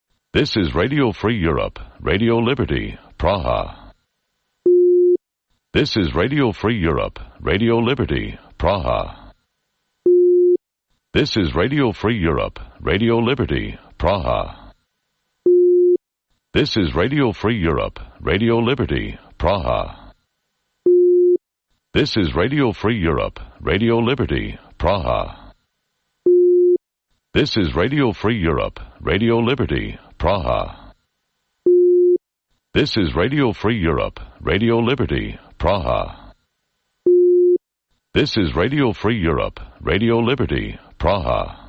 This is Radio Free Europe, Radio Liberty, Praha. This is Radio Free Europe, Radio Liberty, Praha. This is Radio Free Europe, Radio Liberty, Praha. This is Radio Free Europe, Radio Liberty, Praha. This is Radio Free Europe, Radio Liberty, Praha. This is Radio Free Europe, Radio Liberty, Praha. This is Radio Free Europe, Radio Liberty, Praha. This is Radio Free Europe, Radio Liberty, Praha.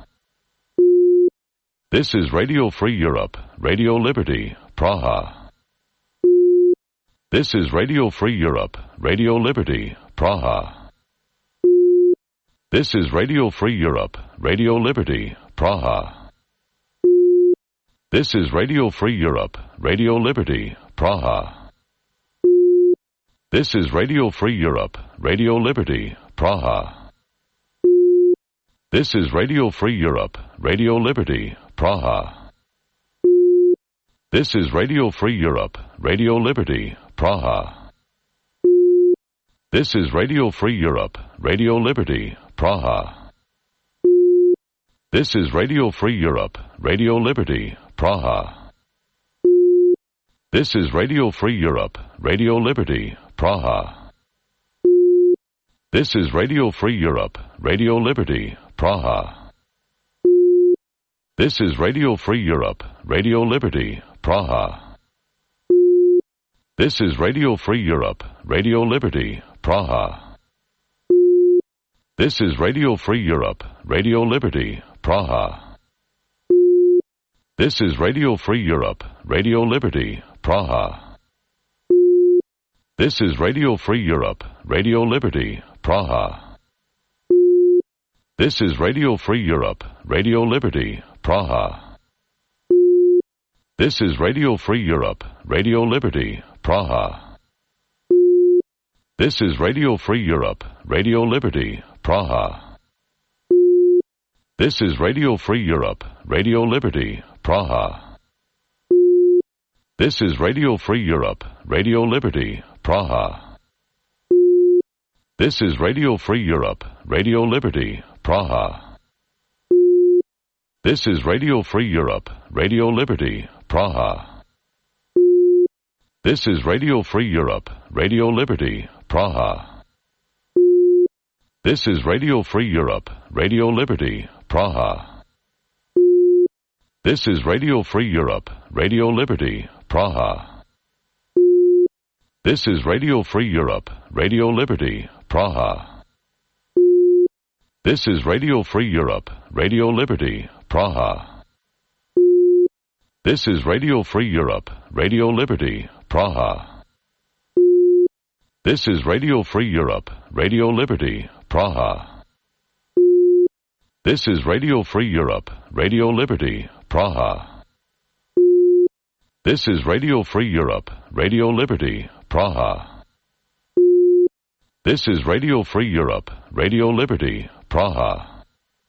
This is Radio Free Europe, Radio Liberty, Praha. This is Radio Free Europe, Radio Liberty, Praha. This is Radio Free Europe, Radio Liberty, Praha. This is Radio Free Europe, Radio Liberty, Praha. This is Radio Free Europe, Radio Liberty, Praha. This is Radio Free Europe, Radio Liberty, Praha. This is Radio Free Europe, Radio Liberty, Praha. This is Radio Free Europe, Radio Liberty, Praha. This is Radio Free Europe, Radio Liberty, Praha. This is Radio Free Europe, Radio Liberty, Praha. This is Radio Free Europe, Radio Liberty, Praha. This is Radio Free Europe, Radio Liberty, Praha. This is Radio Free Europe, Radio Liberty, Praha. This is Radio Free Europe, Radio Liberty, Praha. This is Radio Free Europe, Radio Liberty, Praha. This is Radio Free Europe, Radio Liberty, Praha. This is Radio Free Europe, Radio Liberty, Praha. This is Radio Free Europe, Radio Liberty, Praha. This is Radio Free Europe, Radio Liberty, Praha. This is Radio Free Europe, Radio Liberty, Praha. This is Radio Free Europe, Radio Liberty, Praha. This is Radio Free Europe, Radio Liberty, Praha. This is Radio Free Europe, Radio Liberty, Praha. This is Radio Free Europe, Radio Liberty, Praha. This is Radio Free Europe, Radio Liberty, Praha. This is Radio Free Europe, Radio Liberty, Praha. This is Radio Free Europe, Radio Liberty, Praha. This is Radio Free Europe, Radio Liberty, Praha. This is Radio Free Europe, Radio Liberty, Praha. This is Radio Free Europe, Radio Liberty, Praha. This is Radio Free Europe, Radio Liberty, Praha. This is Radio Free Europe, Radio Liberty, Praha. This is Radio Free Europe, Radio Liberty, Praha.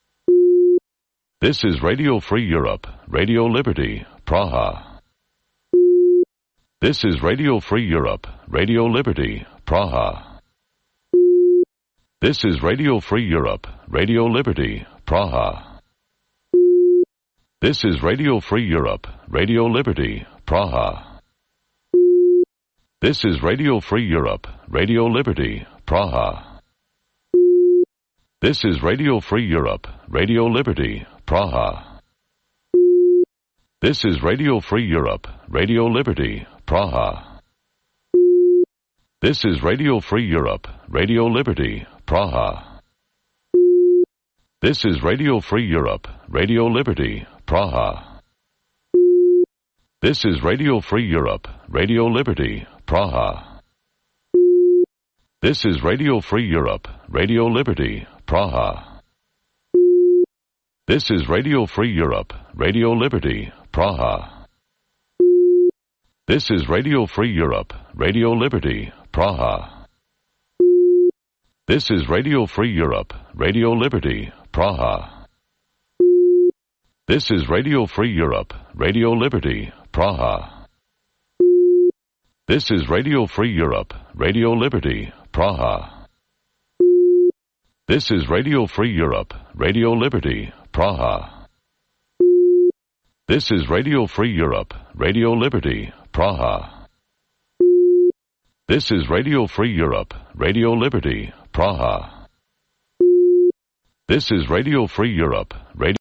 This is Radio Free Europe, Radio Liberty, Praha. This is Radio Free Europe, Radio Liberty, Praha. This is Radio Free Europe, Radio Liberty, Praha. This is Radio Free Europe, Radio Liberty, Praha. This is Radio Free Europe, Radio Liberty, Praha. This is Radio Free Europe, Radio Liberty, Praha. This is Radio Free Europe, Radio Liberty, Praha. This is Radio Free Europe, Radio Liberty, Praha. This is Radio Free Europe, Radio Liberty, Praha. This is Radio Free Europe, Radio Liberty, Praha. This is Radio Free Europe, Radio Liberty, Praha. This is Radio Free Europe, Radio Liberty, Praha. This is Radio Free Europe, Radio Liberty, Praha. This is Radio Free Europe, Radio Liberty, Praha. This is Radio Free Europe, Radio Liberty, Praha. This is Radio Free Europe, Radio Liberty, Praha. This is Radio Free Europe, Radio Liberty, Praha. This is Radio Free Europe, Radio Liberty, Praha. This is Radio Free Europe, Radio Liberty, Praha. This is Radio Free Europe, Radio